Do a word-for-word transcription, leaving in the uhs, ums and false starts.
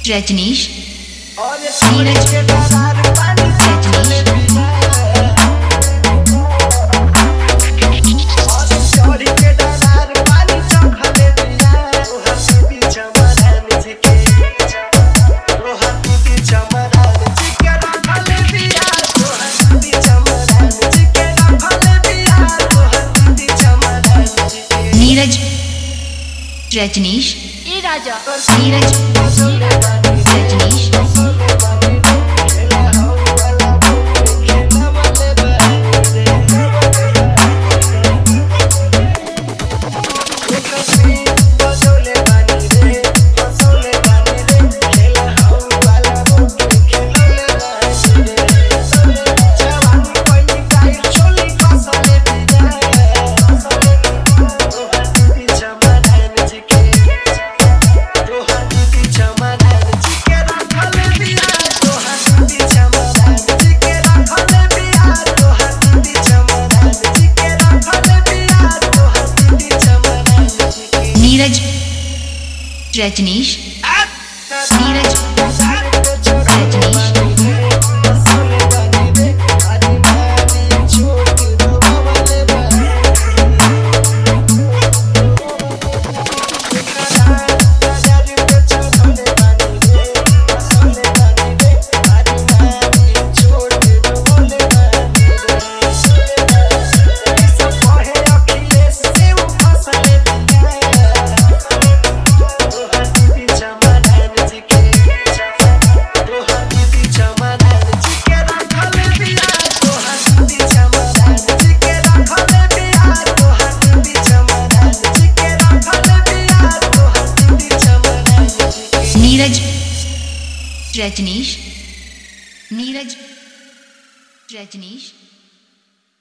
रजनीश और नीरज के दरार पानी चले पिया और चोरी के दरार पानी चखले पिया ओ हसीबी चमरान झिके ओ हसीबी चमरान झिके रखले पिया ओ हसीबी चमरान झिके रखले पिया ओ हसीबी चमरान झिके नीरज रजनीश ए राजा नीरज रजनीश नीरज रजनीश नीरज रजनीश नीरज रजनीश नीरज रजनीश